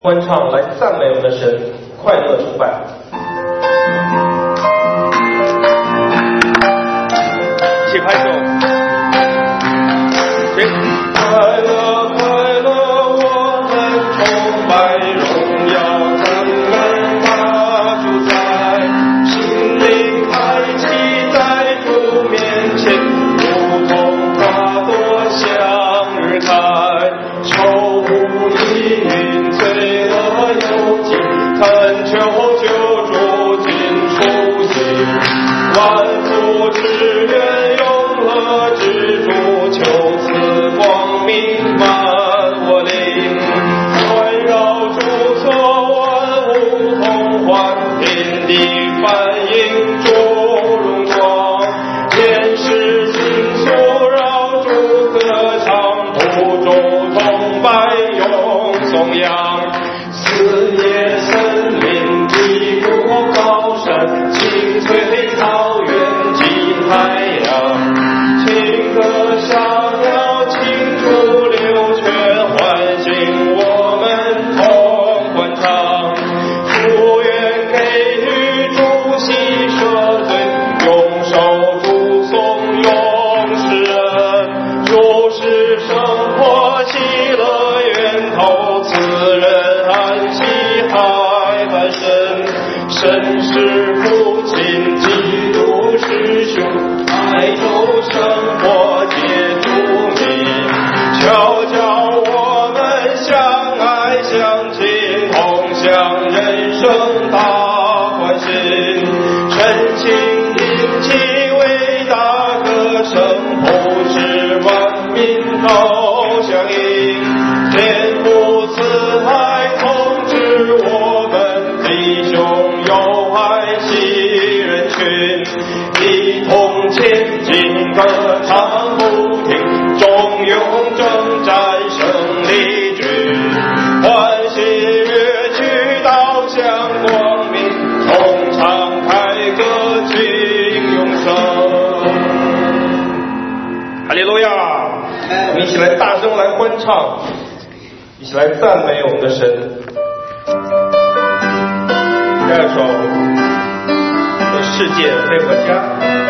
欢唱来赞美我们的神，快乐崇拜。一起拍手。快乐快乐，我们崇拜荣耀赞美他主宰，心灵开启在主面前，如同花朵向日开，愁意云醉了又尽，恳求救主尽出行，万福之源永乐之主，求赐光明满我灵，环绕主所万物同欢，天地反映主荣光，天使倾诉绕主歌唱，不住崇拜永颂扬，四野森林低谷高山，青翠草原近海洋，情歌小鸟庆祝流泉，唤醒我们同欢唱，祝愿给予主洗赦罪，永守主颂永世人，主是生活喜乐源头，赐人安息海岸深，神是父亲，基督是兄，爱主生活皆主名，求教我们相爱相亲，同享人生大欢欣，深情引起伟大歌声，普世万民都响应，天父慈爱统治我们，弟兄友爱惜人群，一同前进歌唱不停，忠勇征战胜利军，欢喜乐曲导向光明，同唱凯歌尽永生。哈利路亚！我们一起来大声来欢唱，一起来赞美我们的神。第二首《世界为我家》，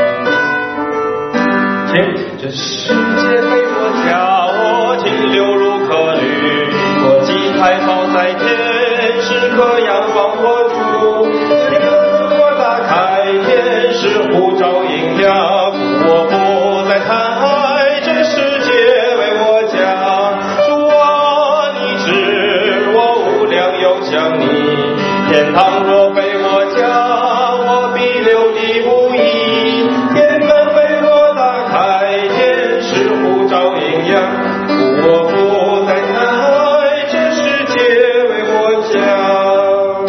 这世界为我家，我今流入可虑，我既抬头在天，时刻仰望我主，我打开天使呼召引亮，我不再叹哀，这世界为我家，主啊，你知我无量又想你，天堂若非我家，我必流离无依，天门为我打开，天使呼召引亮，我不再叹哀，这世界为我家。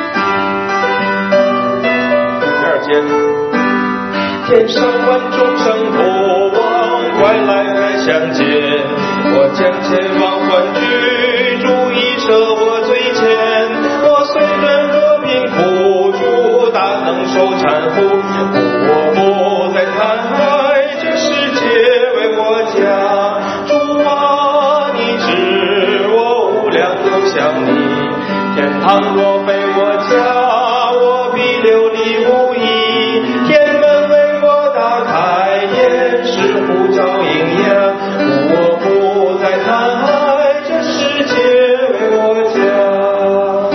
第二节，天上万众生不忘，快来相见，我将前往欢聚，主已舍我罪愆，我虽然若贫苦，主大能受搀扶，我不再叹哀，这世界为我家，主啊，你知我无量又想你，天堂若非我家，我必流离无依，天门为我打开，天使呼召引亮，我不再叹哀，这世界为我家。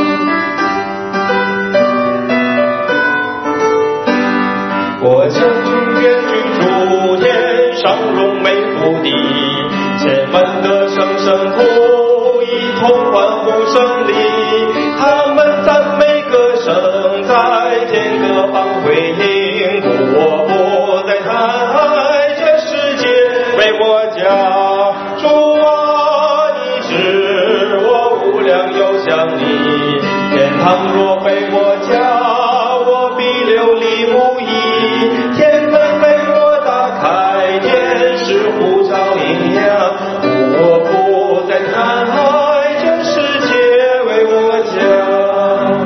我将永远居住天上荣美福地，千万的声声呼，一同欢呼胜利，他们赞美歌声在天各方回应，我不再叹哀，这世界为我家，主啊，你知我无量又想你，天堂若非我家，我必流离无依，天门为我打开，天使呼召引亮，我不再叹哀，这世界为我家。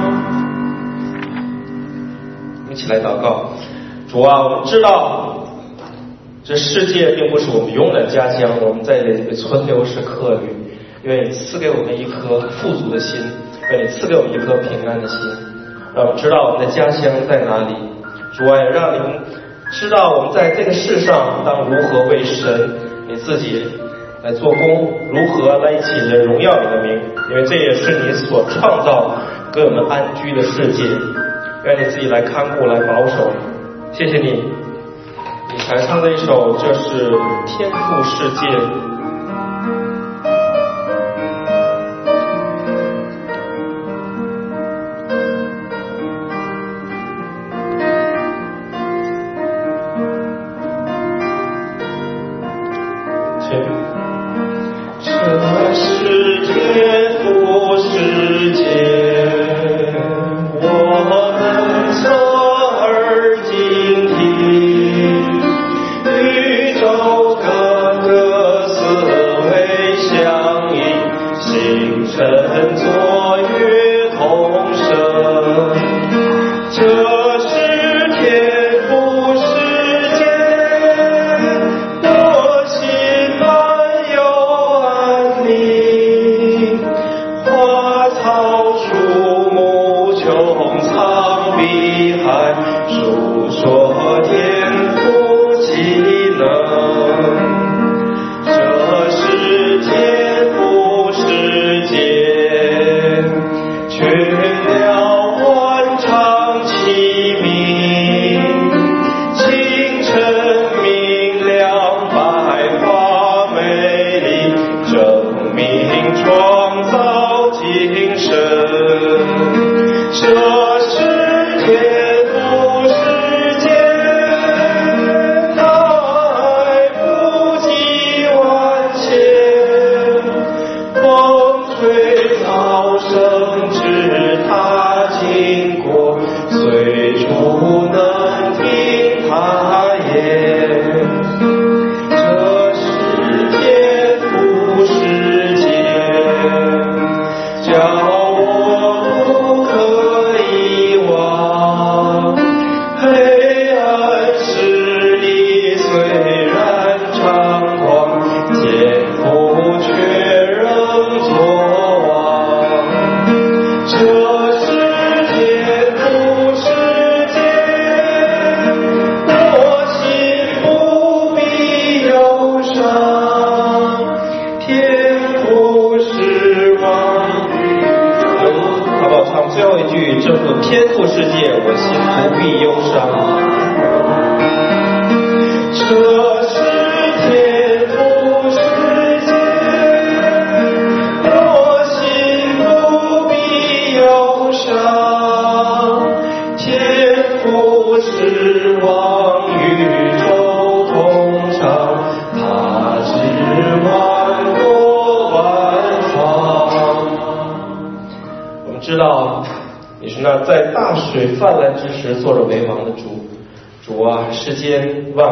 一起来祷告，主啊，我们知道这世界并不是我们永远家乡，我们在这个存留是客旅，愿意赐给我们一颗富足的心， 愿你赐给我们一颗平安的心，让我们知道我们的家乡在哪里。主啊，也让你们知道我们在这个世上当如何为神你自己来做工，如何来一起来荣耀你的名，因为这也是你所创造给我们安居的世界。愿你自己来看顾来保守。谢谢你，你弹唱的一首这是天赋世界。 这是天赋世界，我们侧耳倾听，宇宙各个思维相应，星辰作乐同声。这是天赋世界，我心满有安宁。花草树木穹苍碧海，述说天赋奇能。这是天赋世界，群鸟欢唱齐鸣，清晨明亮，百花美丽，证明创造精神。这是天赋世界，太不及万千，风吹草生枝它经过，随处能听它言。这是天赋世界，叫我不可遗忘。黑暗势力虽然猖狂，天赋却仍作王。这是天赋世界，我心不必忧伤。天赋是王语。 好不好？唱最后一句，这是天赋世界，我心不必忧伤。 这是天赋世界，我心不必忧伤。天赋是王，宇宙通畅，他知万国万方。 我们知道你是那在大水泛滥之时坐着为王的主。主啊，世间万